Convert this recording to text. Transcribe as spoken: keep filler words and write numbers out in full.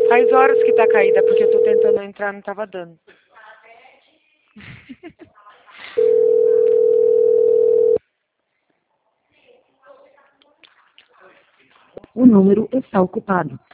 Faz horas que tá caída, porque eu tô tentando entrar, não tava dando. O número está ocupado.